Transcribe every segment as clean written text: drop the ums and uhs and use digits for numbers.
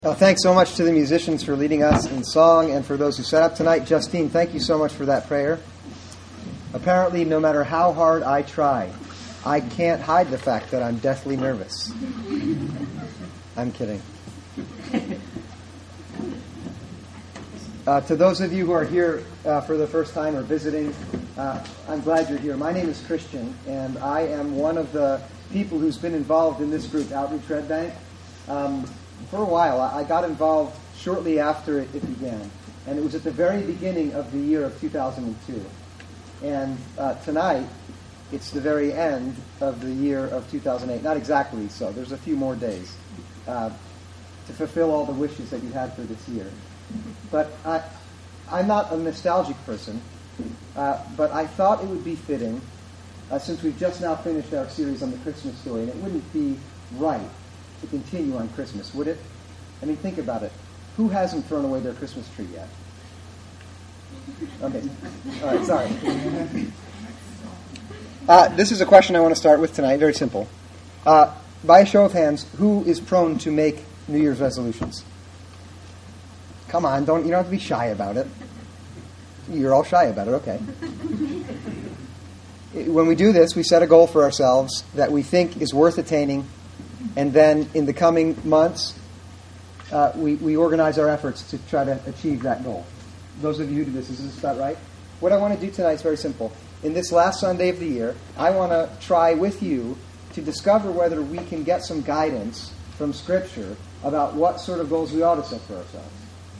Thanks so much to the musicians for leading us in song and for those who set up tonight. Justine, thank you so much for that prayer. Apparently, no matter how hard I try, I can't hide the fact that I'm deathly nervous. I'm kidding. To those of you who are here for the first time or visiting, I'm glad you're here. My name is Christian, and I am one of the people who's been involved in this group, Outreach Red Bank. For a while. I got involved shortly after it began, and it was at the very beginning of the year of 2002. And tonight, it's the very end of the year of 2008. Not exactly so. There's a few more days to fulfill all the wishes that you had for this year. But I'm not a nostalgic person, but I thought it would be fitting, since we've just now finished our series on the Christmas story, and it wouldn't be right to continue on Christmas, would it? I mean, think about it. Who hasn't thrown away their Christmas tree yet? Okay. All right, sorry. This is a question I want to start with tonight. Very simple. By a show of hands, who is prone to make New Year's resolutions? Come on, you don't have to be shy about it. You're all shy about it, okay. When we do this, we set a goal for ourselves that we think is worth attaining. And then in the coming months, we organize our efforts to try to achieve that goal. Those of you who do this, is this about right? What I want to do tonight is very simple. In this last Sunday of the year, I want to try with you to discover whether we can get some guidance from Scripture about what sort of goals we ought to set for ourselves.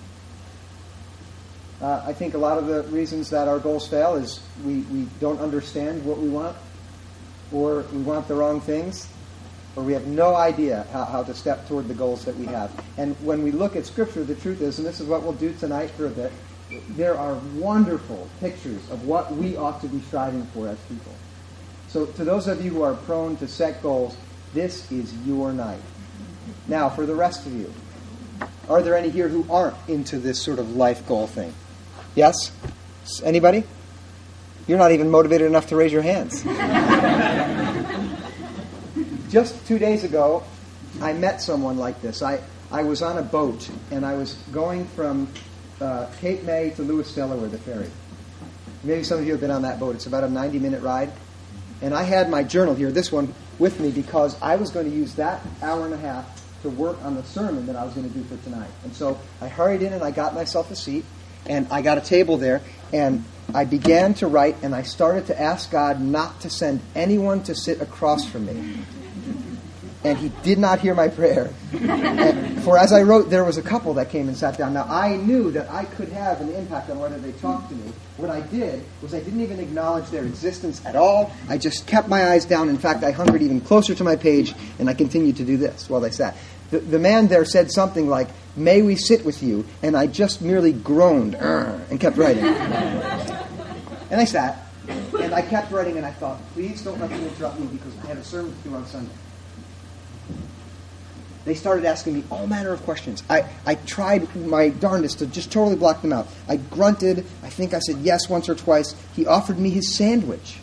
I think a lot of the reasons that our goals fail is we don't understand what we want, or we want the wrong things, or we have no idea how to step toward the goals that we have. And when we look at Scripture, the truth is, and this is what we'll do tonight for a bit, there are wonderful pictures of what we ought to be striving for as people. So to those of you who are prone to set goals, this is your night. Now, for the rest of you, are there any here who aren't into this sort of life goal thing? Yes? Anybody? You're not even motivated enough to raise your hands. Just 2 days ago, I met someone like this. I was on a boat, and I was going from Cape May to Lewis, Delaware, the ferry. Maybe some of you have been on that boat. It's about a 90-minute ride. And I had my journal here, this one, with me because I was going to use that hour and a half to work on the sermon that I was going to do for tonight. And so I hurried in, and I got myself a seat, and I got a table there, and I began to write, and I started to ask God not to send anyone to sit across from me. And he did not hear my prayer. For as I wrote, there was a couple that came and sat down. Now, I knew that I could have an impact on whether they talked to me. What I did was I didn't even acknowledge their existence at all. I just kept my eyes down. In fact, I hungered even closer to my page, and I continued to do this while they sat. The man there said something like, "May we sit with you?" And I just merely groaned and kept writing. And I sat, and I kept writing, and I thought, please don't let them interrupt me because I have a sermon to do on Sunday. They started asking me all manner of questions. I tried my darndest to just totally block them out. I grunted. I think I said yes once or twice. He offered me his sandwich.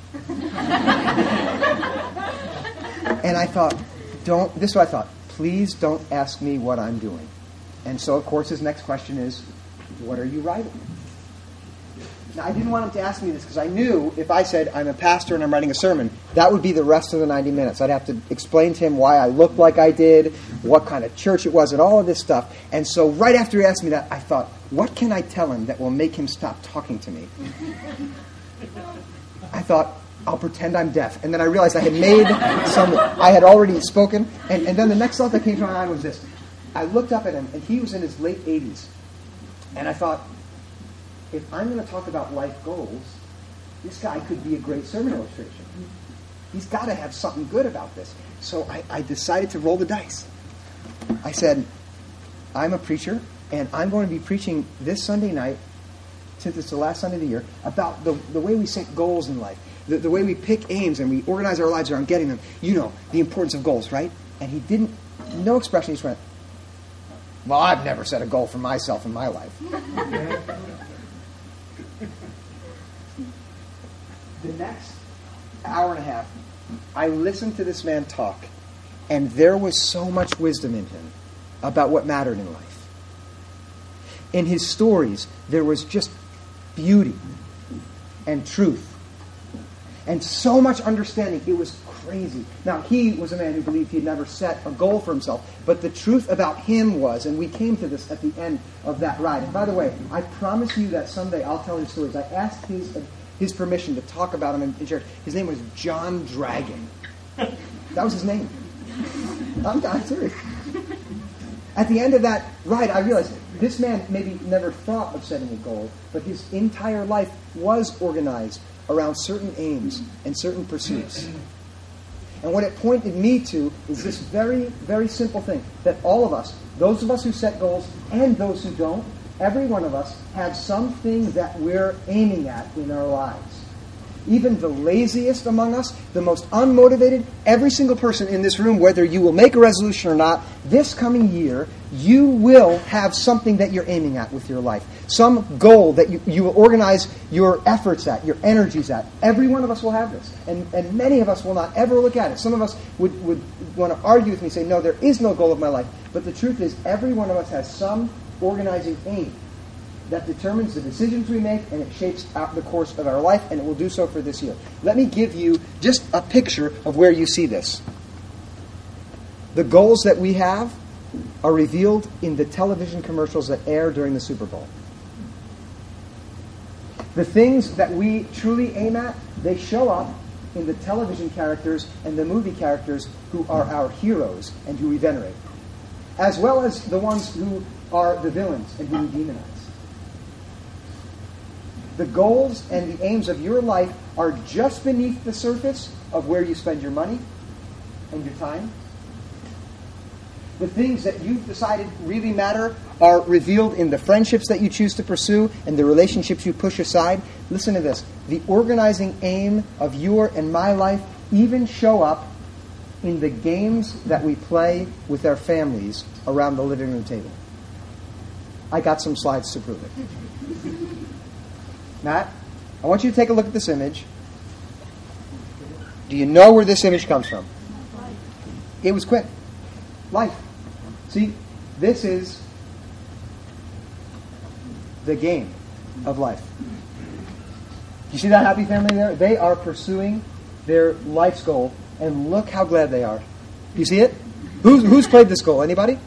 And I thought, this is what I thought, please don't ask me what I'm doing. And so, of course, his next question is, what are you writing? Now, I didn't want him to ask me this because I knew if I said I'm a pastor and I'm writing a sermon, that would be the rest of the 90 minutes. I'd have to explain to him why I looked like I did, what kind of church it was, and all of this stuff. And so right after he asked me that, I thought, what can I tell him that will make him stop talking to me? I thought, I'll pretend I'm deaf. And then I realized I had already spoken. And then the next thought that came to my mind was this. I looked up at him, and he was in his late 80s. And I thought, if I'm going to talk about life goals, this guy could be a great sermon illustration. He's got to have something good about this. So I decided to roll the dice. I said, I'm a preacher, and I'm going to be preaching this Sunday night, since it's the last Sunday of the year, about the way we set goals in life, the way we pick aims and we organize our lives around getting them. You know, the importance of goals, right? And he didn't, no expression, he just went, well, I've never set a goal for myself in my life. The next hour and a half, I listened to this man talk, and there was so much wisdom in him about what mattered in life. In his stories, there was just beauty and truth and so much understanding. It was crazy. Now, he was a man who believed he'd never set a goal for himself, but the truth about him was, and we came to this at the end of that ride. And by the way, I promise you that someday I'll tell his stories. I asked his permission to talk about him in church. His name was John Dragon. That was his name. I'm serious. At the end of that ride, I realized this man maybe never thought of setting a goal, but his entire life was organized around certain aims and certain pursuits. And what it pointed me to is this very, very simple thing, that all of us, those of us who set goals and those who don't, every one of us have something that we're aiming at in our lives. Even the laziest among us, the most unmotivated, every single person in this room, whether you will make a resolution or not, this coming year, you will have something that you're aiming at with your life. Some goal that you will organize your efforts at, your energies at. Every one of us will have this. And many of us will not ever look at it. Some of us would want to argue with me, say, no, there is no goal of my life. But the truth is, every one of us has some organizing aim that determines the decisions we make, and it shapes out the course of our life, and it will do so for this year. Let me give you just a picture of where you see this. The goals that we have are revealed in the television commercials that air during the Super Bowl. The things that we truly aim at, they show up in the television characters and the movie characters who are our heroes and who we venerate, as well as the ones who are the villains and who we demonize. The goals and the aims of your life are just beneath the surface of where you spend your money and your time. The things that you've decided really matter are revealed in the friendships that you choose to pursue and the relationships you push aside. Listen to this. The organizing aim of your and my life even show up in the games that we play with our families around the living room table. I got some slides to prove it. Matt, I want you to take a look at this image. Do you know where this image comes from? It was Quint. Life. See, this is the game of life. You see that happy family there? They are pursuing their life's goal, and look how glad they are. You see it? Who's played this goal? Anybody?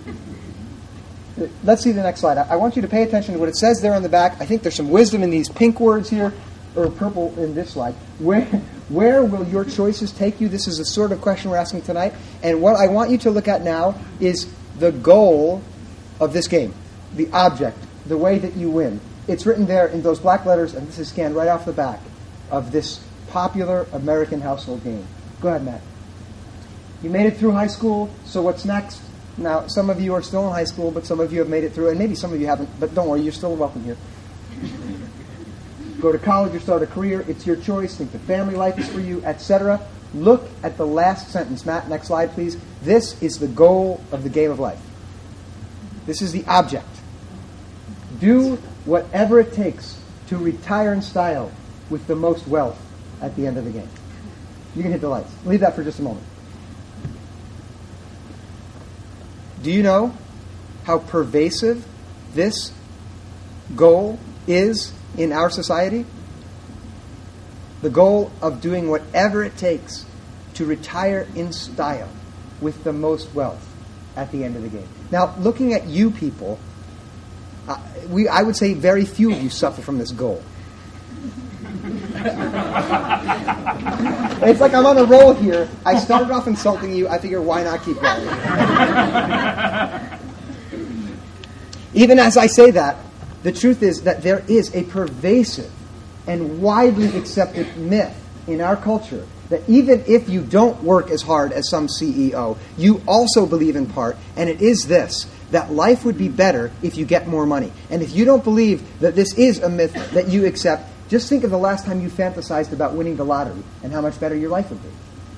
Let's see the next slide. I want you to pay attention to what it says there on the back. I think there's some wisdom in these pink words here, or purple in this slide. Where will your choices take you? This is the sort of question we're asking tonight. And what I want you to look at now is the goal of this game, the object, the way that you win. It's written there in those black letters, and this is scanned right off the back of this popular American household game. Go ahead, Matt. You made it through high school, so what's next? Now, some of you are still in high school, but some of you have made it through, and maybe some of you haven't, but don't worry, you're still welcome here. Go to college or start a career. It's your choice. Think the family life is for you, etc. Look at the last sentence. Matt, next slide, please. This is the goal of the game of life. This is the object. Do whatever it takes to retire in style with the most wealth at the end of the game. You can hit the lights. Leave that for just a moment. Do you know how pervasive this goal is in our society? The goal of doing whatever it takes to retire in style with the most wealth at the end of the game. Now, looking at you people, I would say very few of you suffer from this goal. It's like I'm on a roll here. I started off insulting you. I figure, why not keep going? Even as I say that, the truth is that there is a pervasive and widely accepted myth in our culture that even if you don't work as hard as some CEO, you also believe in part, and it is this, that life would be better if you get more money. And if you don't believe that this is a myth that you accept, just think of the last time you fantasized about winning the lottery and how much better your life would be.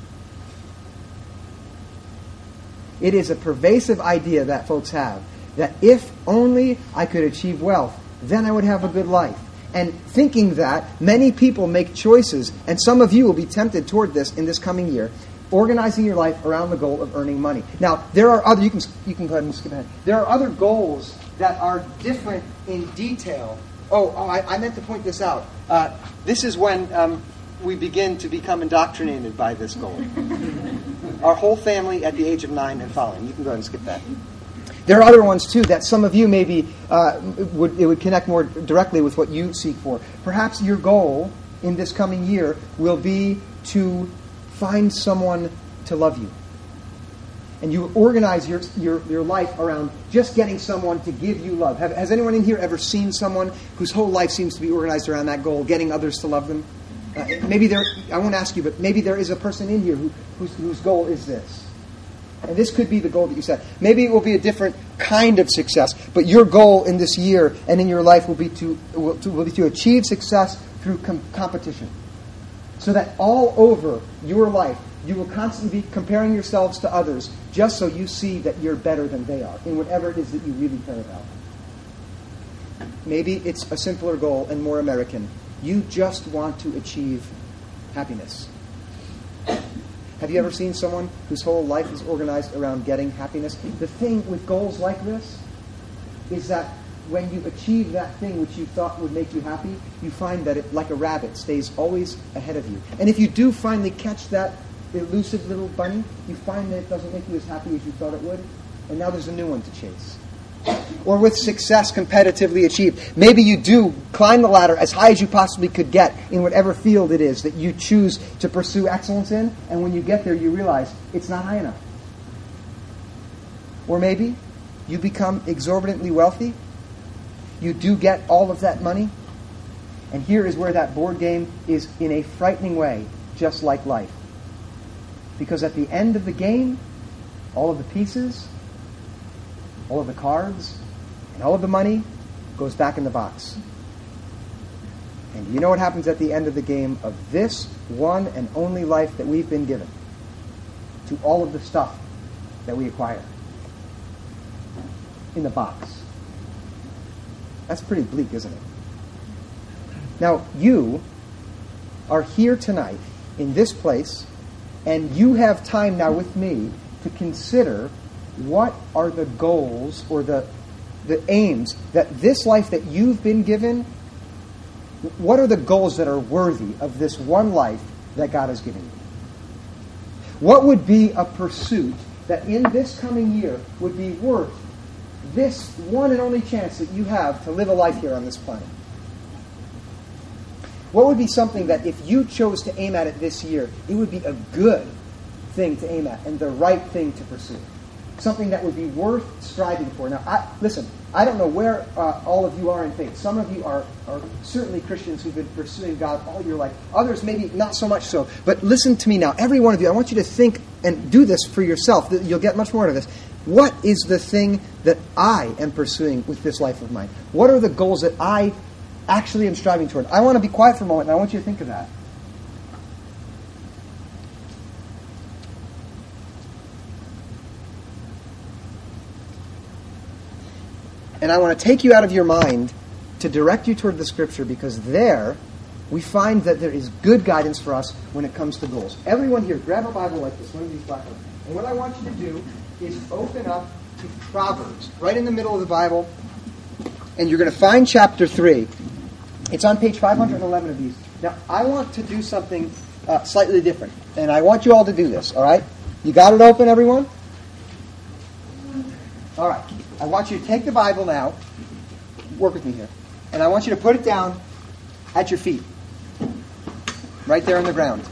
It is a pervasive idea that folks have, that if only I could achieve wealth, then I would have a good life. And thinking that, many people make choices, and some of you will be tempted toward this in this coming year, organizing your life around the goal of earning money. Now, there are other, you can go ahead and skip ahead. There are other goals that are different in detail. I meant to point this out. This is when we begin to become indoctrinated by this goal. Our whole family at the age of 9 and following. You can go ahead and skip that. There are other ones, too, that some of you maybe it would connect more directly with what you seek for. Perhaps your goal in this coming year will be to find someone to love you. And you organize your life around just getting someone to give you love. Has anyone in here ever seen someone whose whole life seems to be organized around that goal, getting others to love them? I won't ask you, but maybe there is a person in here whose goal is this. And this could be the goal that you set. Maybe it will be a different kind of success, but your goal in this year and in your life will be to achieve success through competition. So that all over your life, you will constantly be comparing yourselves to others just so you see that you're better than they are in whatever it is that you really care about. Maybe it's a simpler goal and more American. You just want to achieve happiness. Have you ever seen someone whose whole life is organized around getting happiness? The thing with goals like this is that when you achieve that thing which you thought would make you happy, you find that it, like a rabbit, stays always ahead of you. And if you do finally catch that elusive little bunny, you find that it doesn't make you as happy as you thought it would, and now there's a new one to chase. Or with success competitively achieved. Maybe you do climb the ladder as high as you possibly could get in whatever field it is that you choose to pursue excellence in, and when you get there you realize it's not high enough. Or maybe you become exorbitantly wealthy. You do get all of that money, and here is where that board game is in a frightening way just like life. Because at the end of the game, all of the pieces, all of the cards, and all of the money goes back in the box. And you know what happens at the end of the game of this one and only life that we've been given? To all of the stuff that we acquire. In the box. That's pretty bleak, isn't it? Now, you are here tonight in this place, and you have time now with me to consider what are the goals or the aims that this life that you've been given, what are the goals that are worthy of this one life that God has given you? What would be a pursuit that in this coming year would be worth this one and only chance that you have to live a life here on this planet? What would be something that if you chose to aim at it this year, it would be a good thing to aim at and the right thing to pursue? Something that would be worth striving for. Now, I don't know where all of you are in faith. Some of you are certainly Christians who've been pursuing God all your life. Others maybe not so much so. But listen to me now. Every one of you, I want you to think and do this for yourself. You'll get much more out of this. What is the thing that I am pursuing with this life of mine? What are the goals that I actually am striving toward? I want to be quiet for a moment, and I want you to think of that. And I want to take you out of your mind to direct you toward the Scripture, because there we find that there is good guidance for us when it comes to goals. Everyone here, grab a Bible like this, one of these black ones. And what I want you to do is open up to Proverbs, right in the middle of the Bible. And you're going to find chapter 3. It's on page 511 of these. Now, I want to do something slightly different. And I want you all to do this, all right? You got it open, everyone? All right. I want you to take the Bible now, work with me here, and I want you to put it down at your feet, right there on the ground.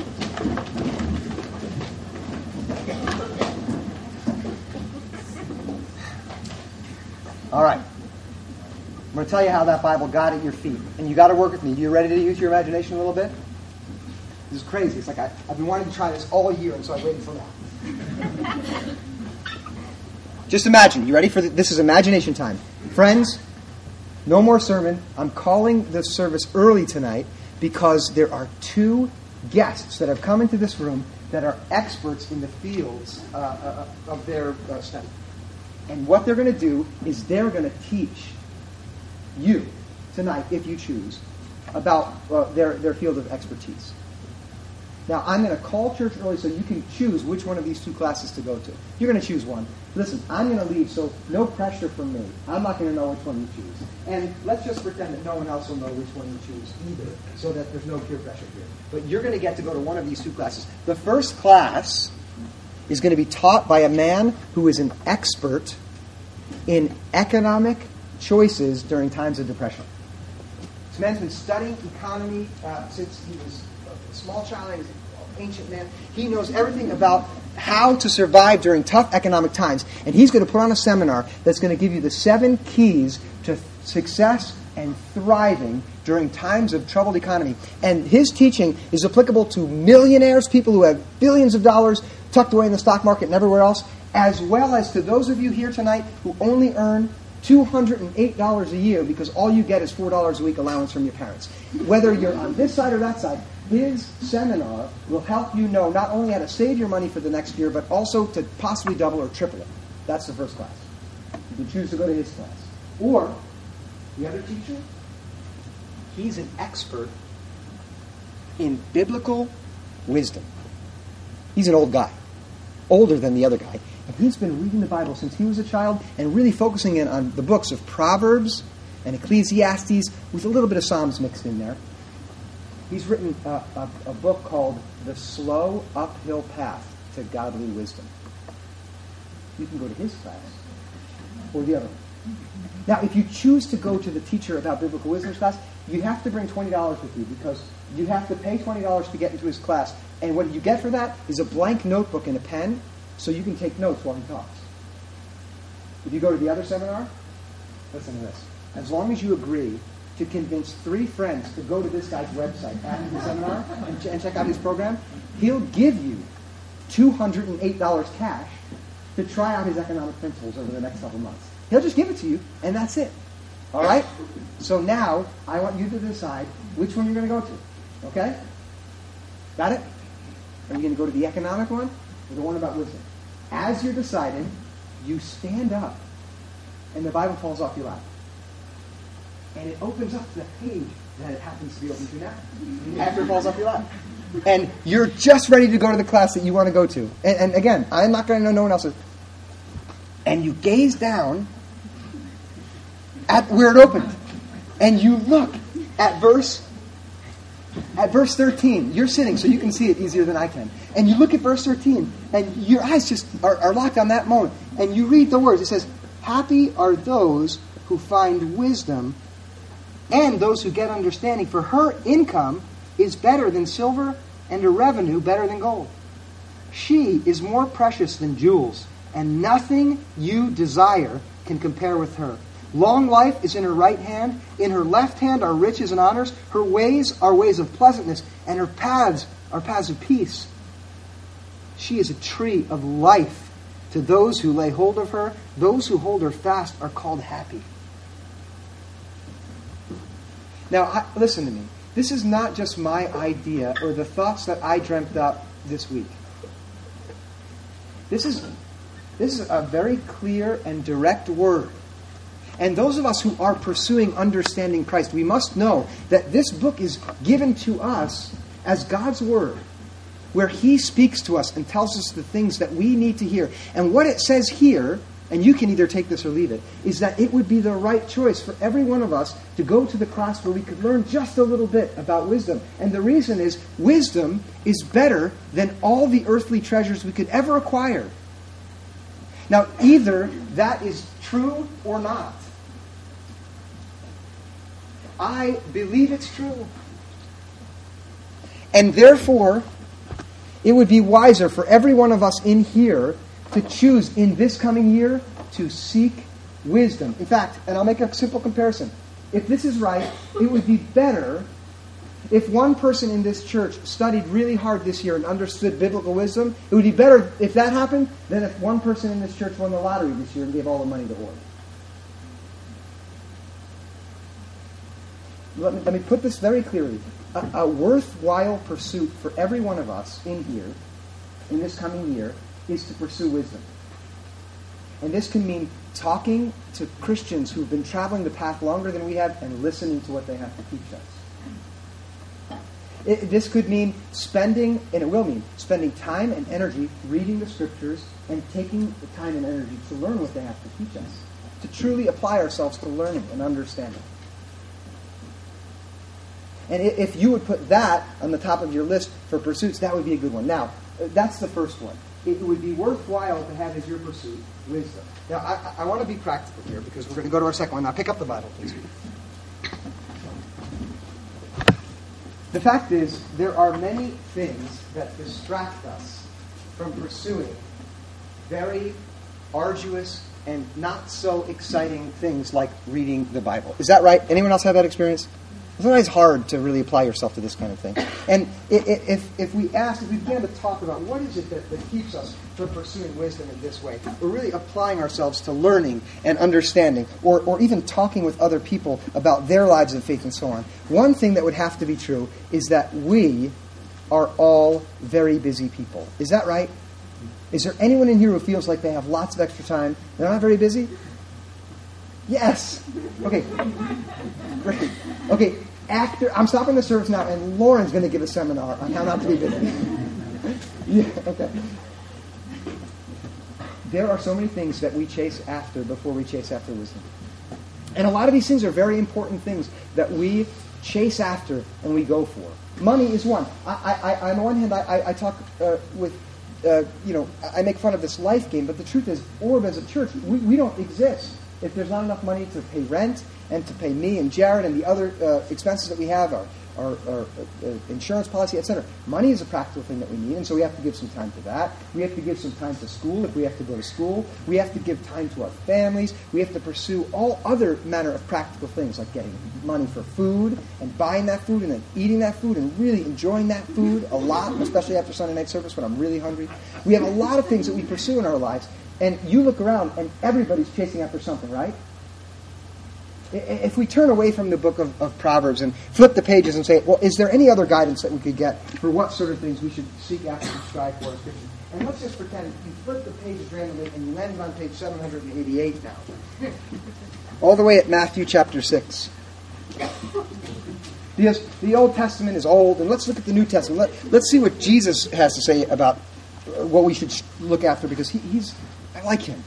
All right. I'm going to tell you how that Bible got at your feet, and you got to work with me. You ready to use your imagination a little bit? This is crazy. It's like I've been wanting to try this all year, and so I waited until now. Just imagine. You ready for this? This is imagination time. Friends, no more sermon. I'm calling the service early tonight because there are 2 guests that have come into this room that are experts in the fields of their study. And what they're going to do is they're going to teach you tonight, if you choose, about their field of expertise. Now, I'm going to call church early so you can choose which one of these 2 classes to go to. You're going to choose one. Listen, I'm going to leave, so no pressure from me. I'm not going to know which one you choose. And let's just pretend that no one else will know which one you choose either, so that there's no peer pressure here. But you're going to get to go to one of these 2 classes. The first class is going to be taught by a man who is an expert in economic choices during times of depression. This man's been studying economy since he was a small child. He's an ancient man. He knows everything about how to survive during tough economic times. And he's going to put on a seminar that's going to give you the 7 keys to success and thriving during times of troubled economy. And his teaching is applicable to millionaires, people who have billions of dollars tucked away in the stock market and everywhere else, as well as to those of you here tonight who only earn $208 a year because all you get is $4 a week allowance from your parents. Whether you're on this side or that side, his seminar will help you know not only how to save your money for the next year, but also to possibly double or triple it. That's the first class. You can choose to go to his class. Or, the other teacher, he's an expert in biblical wisdom. He's an old guy, older than the other guy. And he's been reading the Bible since he was a child and really focusing in on the books of Proverbs and Ecclesiastes with a little bit of Psalms mixed in there. He's written a book called The Slow Uphill Path to Godly Wisdom. You can go to his class or the other one. Now, if you choose to go to the teacher about biblical wisdom class, you have to bring $20 with you because you have to pay $20 to get into his class. And what you get for that is a blank notebook and a pen so you can take notes while he talks. If you go to the other seminar, listen to this. As long as you agree to convince 3 friends to go to this guy's website after the seminar and check out his program, he'll give you $208 cash to try out his economic principles over the next couple months. He'll just give it to you, and that's it. All right? So now, I want you to decide which one you're going to go to. Okay? Got it? Are you going to go to the economic one or the one about wisdom? As you're deciding, you stand up, and the Bible falls off your lap. And it opens up the page that it happens to be open to now, after it falls off your lap. And you're just ready to go to the class that you want to go to. And again, I'm not going to know no one else's. And you gaze down at where it opened. And you look at verse 13. You're sitting, so you can see it easier than I can. And you look at verse 13, and your eyes just are locked on that moment. And you read the words. It says, "Happy are those who find wisdom and those who get understanding, for her income is better than silver and her revenue better than gold. She is more precious than jewels, and nothing you desire can compare with her. Long life is in her right hand. In her left hand are riches and honors. Her ways are ways of pleasantness, and her paths are paths of peace. She is a tree of life to those who lay hold of her. Those who hold her fast are called happy." Now, listen to me. This is not just my idea or the thoughts that I dreamt up this week. This is a very clear and direct word. And those of us who are pursuing understanding Christ, we must know that this book is given to us as God's Word, where He speaks to us and tells us the things that we need to hear. And what it says here, and you can either take this or leave it, is that it would be the right choice for every one of us to go to the class where we could learn just a little bit about wisdom. And the reason is, wisdom is better than all the earthly treasures we could ever acquire. Now, either that is true or not. I believe it's true. And therefore, it would be wiser for every one of us in here to choose in this coming year to seek wisdom. In fact, and I'll make a simple comparison. If this is right, it would be better if one person in this church studied really hard this year and understood biblical wisdom. It would be better if that happened than if one person in this church won the lottery this year and gave all the money to Ori. Let me put this very clearly. A worthwhile pursuit for every one of us in here, in this coming year, is to pursue wisdom. And this can mean talking to Christians who've been traveling the path longer than we have and listening to what they have to teach us. This could mean spending, and it will mean, spending time and energy reading the Scriptures and taking the time and energy to learn what they have to teach us, to truly apply ourselves to learning and understanding. And if you would put that on the top of your list for pursuits, that would be a good one. Now, that's the first one. It would be worthwhile to have as your pursuit wisdom. Now, I want to be practical here because we're going to go to our second one. Now, pick up the Bible, please. The fact is, there are many things that distract us from pursuing very arduous and not so exciting things like reading the Bible. Is that right? Anyone else have that experience? It's sometimes hard to really apply yourself to this kind of thing. And if we began to talk about what is it that keeps us from pursuing wisdom in this way, we're really applying ourselves to learning and understanding, or even talking with other people about their lives of faith and so on. One thing that would have to be true is that we are all very busy people. Is that right? Is there anyone in here who feels like they have lots of extra time? They're not very busy? Yes. Okay. Great. Okay. I'm stopping the service now, and Lauren's going to give a seminar on how not to be busy. Yeah. Okay. There are so many things that we chase after before we chase after wisdom, and a lot of these things are very important things that we chase after and we go for. Money is one. On the one hand, I talk with. I make fun of this life game, but the truth is, Orb as a church, we don't exist if there's not enough money to pay rent and to pay me and Jared and the other expenses that we have, our insurance policy, etc. Money is a practical thing that we need, and so we have to give some time to that. We have to give some time to school if we have to go to school. We have to give time to our families. We have to pursue all other manner of practical things, like getting money for food and buying that food and then eating that food and really enjoying that food a lot, especially after Sunday night service when I'm really hungry. We have a lot of things that we pursue in our lives, and you look around and everybody's chasing after something, right? If we turn away from the book of Proverbs and flip the pages and say, well, is there any other guidance that we could get for what sort of things we should seek after and strive for as Christians? And let's just pretend you flip the pages randomly and you landed on page 788 now. All the way at Matthew chapter 6. Because the Old Testament is old, and let's look at the New Testament. Let's see what Jesus has to say about what we should look after, because I like him.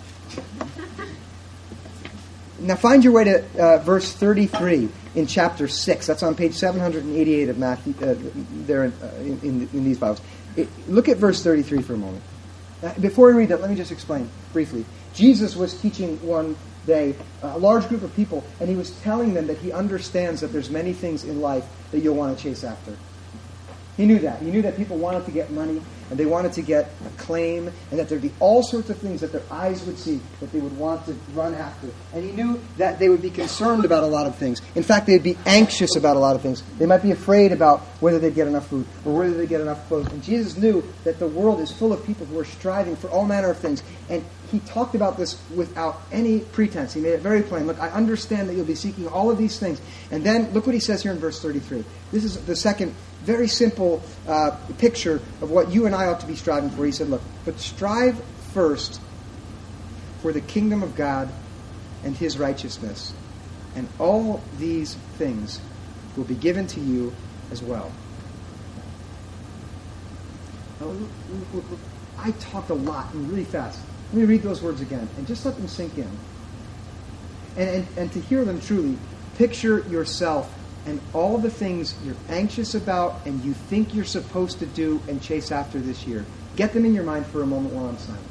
Now find your way to verse 33 in chapter 6. That's on page 788 of Matthew, there in these Bibles. Look at verse 33 for a moment. Before we read that, let me just explain briefly. Jesus was teaching one day a large group of people, and he was telling them that he understands that there's many things in life that you'll want to chase after. He knew that. He knew that people wanted to get money, and they wanted to get acclaim, and that there'd be all sorts of things that their eyes would see that they would want to run after. And he knew that they would be concerned about a lot of things. In fact, they'd be anxious about a lot of things. They might be afraid about whether they'd get enough food or whether they'd get enough clothes. And Jesus knew that the world is full of people who are striving for all manner of things. And he talked about this without any pretense. He made it very plain. Look, I understand that you'll be seeking all of these things. And then look what he says here in verse 33. This is the second very simple picture of what you and I ought to be striving for. He said, look, but strive first for the kingdom of God and his righteousness, and all these things will be given to you as well. Now, I talked a lot and really fast. Let me read those words again and just let them sink in. And to hear them truly, picture yourself and all the things you're anxious about and you think you're supposed to do and chase after this year. Get them in your mind for a moment while I'm silent.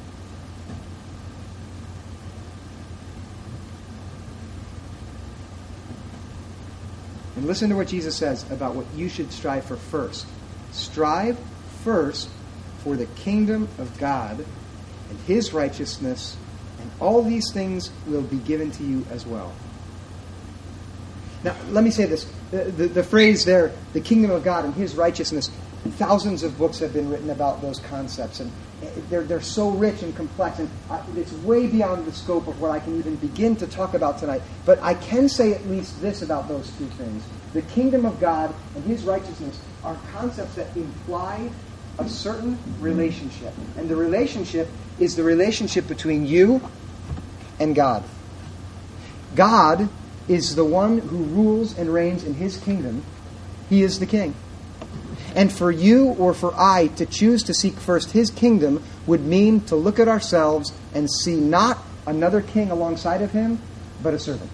And listen to what Jesus says about what you should strive for first. Strive first for the kingdom of God and his righteousness, and all these things will be given to you as well. Now, let me say this. The phrase there, the kingdom of God and his righteousness, thousands of books have been written about those concepts, and they're so rich and complex, and it's way beyond the scope of what I can even begin to talk about tonight. But I can say at least this about those two things. The kingdom of God and his righteousness are concepts that imply a certain relationship. And the relationship is the relationship between you and God. God is the one who rules and reigns in his kingdom. He is the king. And for you or for I to choose to seek first His kingdom would mean to look at ourselves and see not another king alongside of Him, but a servant.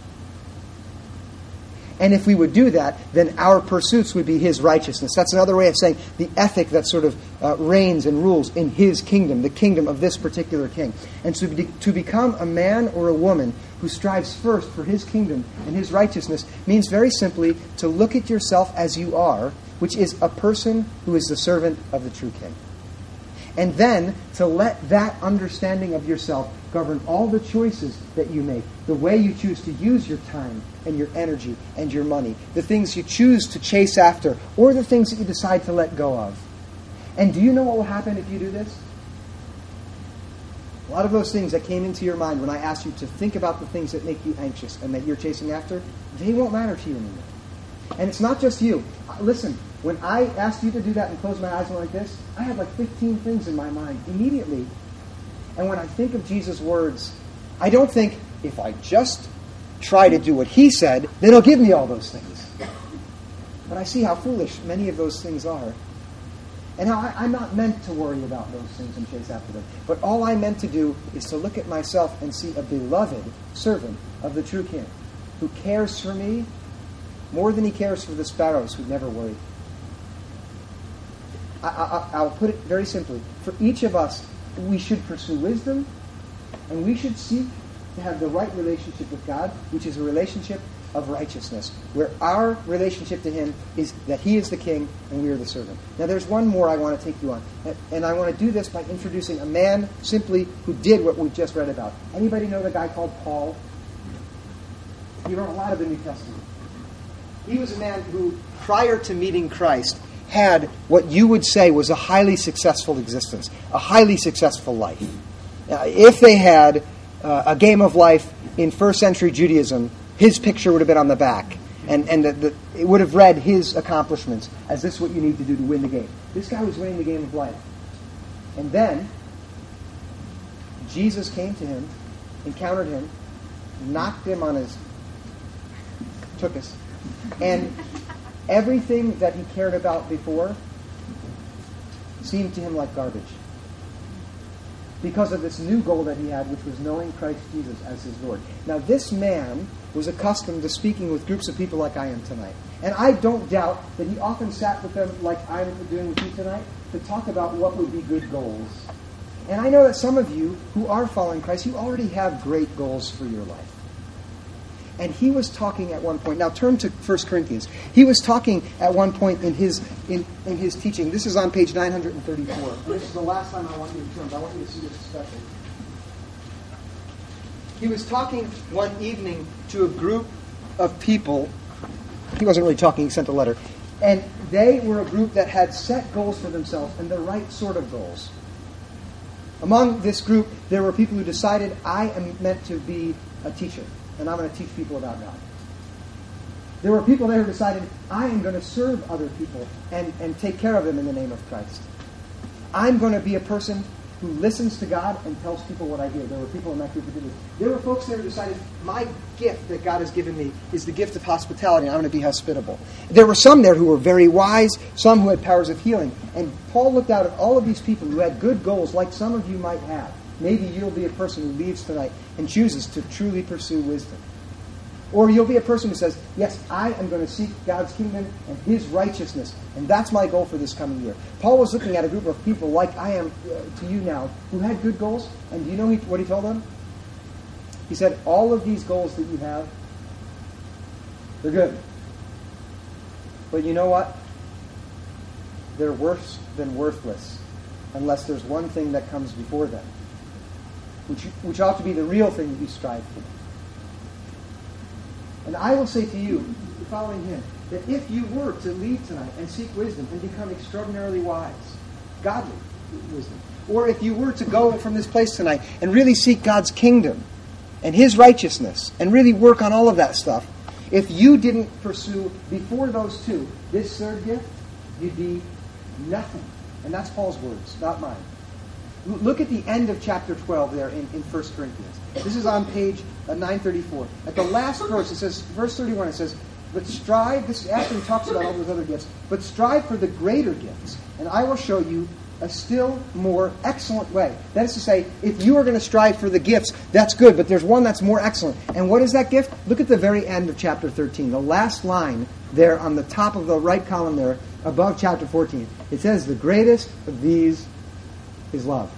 And if we would do that, then our pursuits would be His righteousness. That's another way of saying the ethic that sort of reigns and rules in His kingdom, the kingdom of this particular king. And so to become a man or a woman who strives first for His kingdom and His righteousness means very simply to look at yourself as you are, which is a person who is the servant of the true king. And then to let that understanding of yourself govern all the choices that you make, the way you choose to use your time and your energy and your money, the things you choose to chase after, or the things that you decide to let go of. And do you know what will happen if you do this? A lot of those things that came into your mind when I asked you to think about the things that make you anxious and that you're chasing after, they won't matter to you anymore. And it's not just you. Listen, when I asked you to do that and close my eyes and like this, I had like 15 things in my mind immediately. And when I think of Jesus' words, I don't think, if I just try to do what He said, then He'll give me all those things. But I see how foolish many of those things are. And how I'm not meant to worry about those things and chase after them. But all I'm meant to do is to look at myself and see a beloved servant of the true King who cares for me more than He cares for the sparrows who never worry. I'll put it very simply. For each of us, we should pursue wisdom, and we should seek to have the right relationship with God, which is a relationship of righteousness, where our relationship to Him is that He is the King and we are the servant. Now there's one more I want to take you on, and I want to do this by introducing a man simply who did what we've just read about. Anybody know the guy called Paul? He wrote a lot of the New Testament. He was a man who, prior to meeting Christ, had what you would say was a highly successful existence, a highly successful life. If they had a game of life in first century Judaism, his picture would have been on the back, and it would have read his accomplishments as this is what you need to do to win the game. This guy was winning the game of life. And then Jesus came to him, encountered him, knocked him on his tuchus, and everything that he cared about before seemed to him like garbage. Because of this new goal that he had, which was knowing Christ Jesus as his Lord. Now, this man was accustomed to speaking with groups of people like I am tonight. And I don't doubt that he often sat with them like I'm doing with you tonight to talk about what would be good goals. And I know that some of you who are following Christ, you already have great goals for your life. And he was talking at one point. Now turn to 1 Corinthians. He was talking at one point in his teaching. This is on page 934. And this is the last time I want you to turn, but I want you to see this especially. He was talking one evening to a group of people. He wasn't really talking, he sent a letter. And they were a group that had set goals for themselves, and the right sort of goals. Among this group, there were people who decided, I am meant to be a teacher, and I'm going to teach people about God. There were people there who decided, I am going to serve other people and take care of them in the name of Christ. I'm going to be a person who listens to God and tells people what I hear. There were people in that group who did this. There were folks there who decided, my gift that God has given me is the gift of hospitality, and I'm going to be hospitable. There were some there who were very wise, some who had powers of healing. And Paul looked out at all of these people who had good goals, like some of you might have. Maybe you'll be a person who leaves tonight and chooses to truly pursue wisdom. Or you'll be a person who says, yes, I am going to seek God's kingdom and His righteousness, and that's my goal for this coming year. Paul was looking at a group of people like I am to you now, who had good goals, and do you know what he told them? He said, all of these goals that you have, they're good. But you know what? They're worse than worthless, unless there's one thing that comes before them, which ought to be the real thing that you strive for. And I will say to you, following him, that if you were to leave tonight and seek wisdom and become extraordinarily wise, godly wisdom, or if you were to go from this place tonight and really seek God's kingdom and His righteousness and really work on all of that stuff, if you didn't pursue before those two this third gift, you'd be nothing. And that's Paul's words, not mine. Look at the end of chapter 12 there in 1 Corinthians. This is on page 934. At the last verse, it says, verse 31, it says, but strive, this is after he talks about all those other gifts, but strive for the greater gifts, and I will show you a still more excellent way. That is to say, if you are going to strive for the gifts, that's good, but there's one that's more excellent. And what is that gift? Look at the very end of chapter 13. The last line there on the top of the right column there, above chapter 14. It says, the greatest of these is love.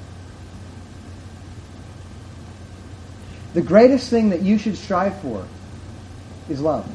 The greatest thing that you should strive for is love.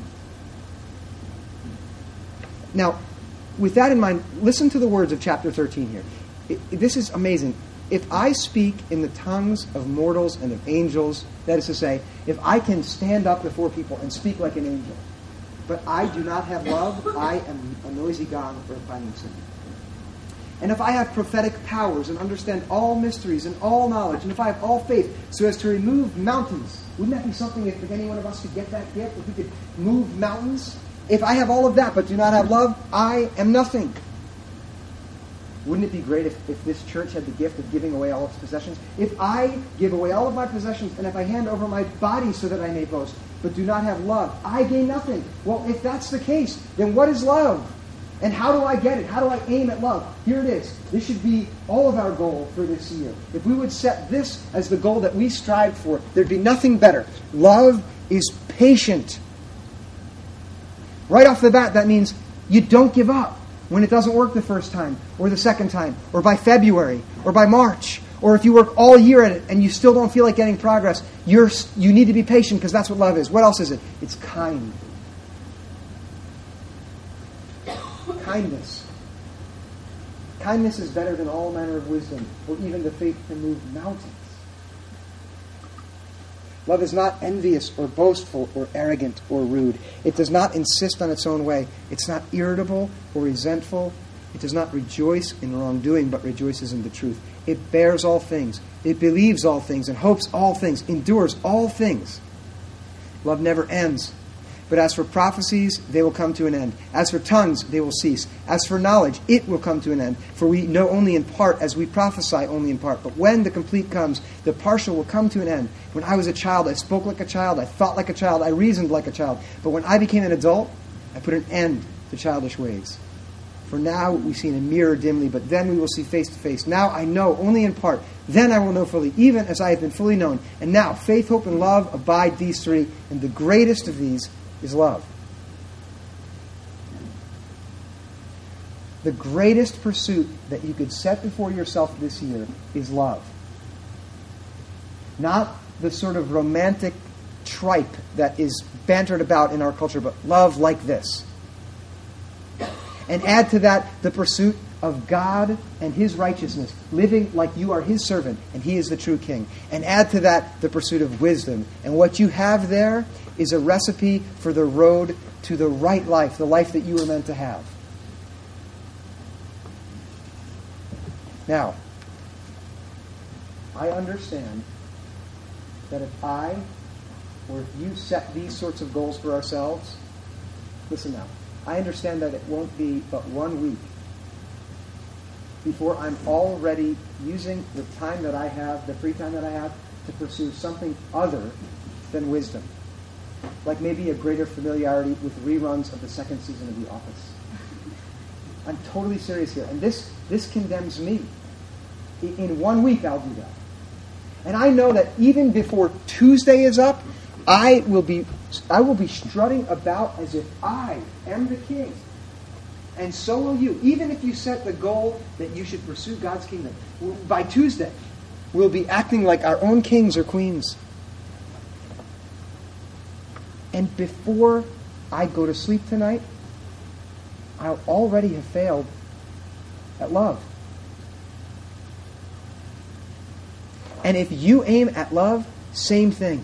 Now, with that in mind, listen to the words of chapter 13 here. This is amazing. If I speak in the tongues of mortals and of angels, that is to say, if I can stand up before people and speak like an angel, but I do not have love, I am a noisy gong or a clanging cymbal. And if I have prophetic powers and understand all mysteries and all knowledge, and if I have all faith so as to remove mountains, wouldn't that be something if any one of us could get that gift? If we could move mountains? If I have all of that but do not have love, I am nothing. Wouldn't it be great if this church had the gift of giving away all its possessions? If I give away all of my possessions and if I hand over my body so that I may boast, but do not have love, I gain nothing. Well, if that's the case, then what is love? And how do I get it? How do I aim at love? Here it is. This should be all of our goal for this year. If we would set this as the goal that we strive for, there'd be nothing better. Love is patient. Right off the bat, that means you don't give up when it doesn't work the first time, or the second time, or by February, or by March, or if you work all year at it and you still don't feel like getting progress, you need to be patient because that's what love is. What else is it? It's kind. Kindness. Kindness is better than all manner of wisdom, or even the faith to move mountains. Love is not envious or boastful or arrogant or rude. It does not insist on its own way. It's not irritable or resentful. It does not rejoice in wrongdoing, but rejoices in the truth. It bears all things. It believes all things and hopes all things, endures all things. Love never ends. But as for prophecies, they will come to an end. As for tongues, they will cease. As for knowledge, it will come to an end. For we know only in part, as we prophesy only in part. But when the complete comes, the partial will come to an end. When I was a child, I spoke like a child, I thought like a child, I reasoned like a child. But when I became an adult, I put an end to childish ways. For now we see in a mirror dimly, but then we will see face to face. Now I know only in part. Then I will know fully, even as I have been fully known. And now faith, hope, and love abide, these three. And the greatest of these is love. The greatest pursuit that you could set before yourself this year is love. Not the sort of romantic tripe that is bantered about in our culture, but love like this. And add to that the pursuit of God and His righteousness, living like you are His servant and He is the true King. And add to that the pursuit of wisdom. And what you have there is a recipe for the road to the right life, the life that you were meant to have. Now, I understand that if I, or if you set these sorts of goals for ourselves, listen now, I understand that it won't be but 1 week before I'm already using the time that I have, the free time that I have, to pursue something other than wisdom. Like maybe a greater familiarity with reruns of the second season of The Office. I'm totally serious here. And this condemns me. In 1 week I'll do that. And I know that even before Tuesday is up, I will be strutting about as if I am the king. And so will you. Even if you set the goal that you should pursue God's kingdom, by Tuesday, we'll be acting like our own kings or queens. And before I go to sleep tonight, I'll already have failed at love. And if you aim at love, same thing.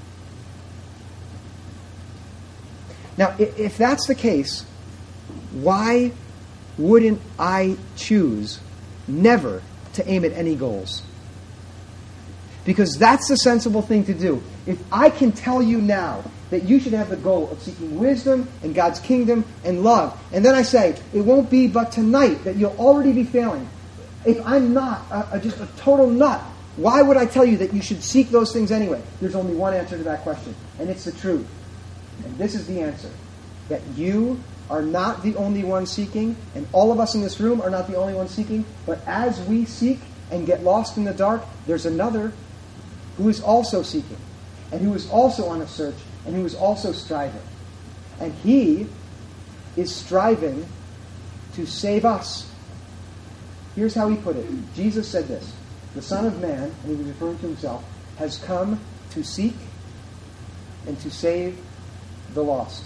Now, if that's the case, why wouldn't I choose never to aim at any goals? Because that's the sensible thing to do. If I can tell you now that you should have the goal of seeking wisdom and God's kingdom and love, and then I say, it won't be but tonight that you'll already be failing. If I'm not just a total nut, why would I tell you that you should seek those things anyway? There's only one answer to that question, and it's the truth. And this is the answer. that you are not the only one seeking, and all of us in this room are not the only one seeking, but as we seek and get lost in the dark, there's another who is also seeking, and who is also on a search, and who is also striving. And he is striving to save us. Here's how he put it. Jesus said this: the Son of Man, and he was referring to himself, has come to seek and to save the lost.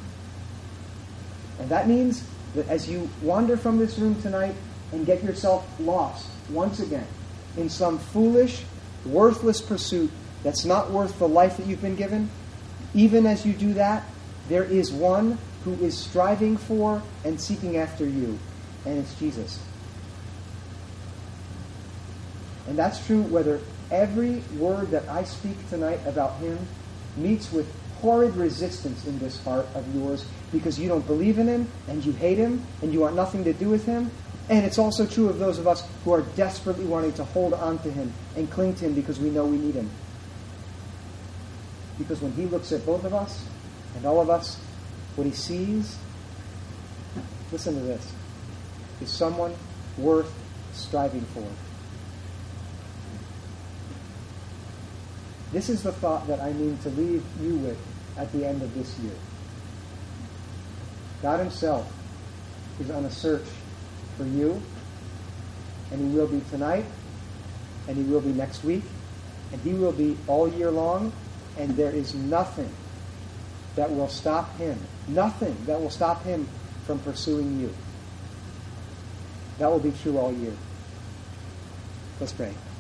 And that means that as you wander from this room tonight and get yourself lost once again in some foolish, worthless pursuit that's not worth the life that you've been given, even as you do that, there is one who is striving for and seeking after you, and it's Jesus. And that's true whether every word that I speak tonight about him meets with horrid resistance in this heart of yours because you don't believe in him and you hate him and you want nothing to do with him. And it's also true of those of us who are desperately wanting to hold on to him and cling to him because we know we need him. Because when he looks at both of us and all of us, what he sees, listen to this, is someone worth striving for. This is the thought that I mean to leave you with at the end of this year. God himself is on a search for you, and he will be tonight, and he will be next week, and he will be all year long, and there is nothing that will stop him, nothing that will stop him from pursuing you. That will be true all year. Let's pray.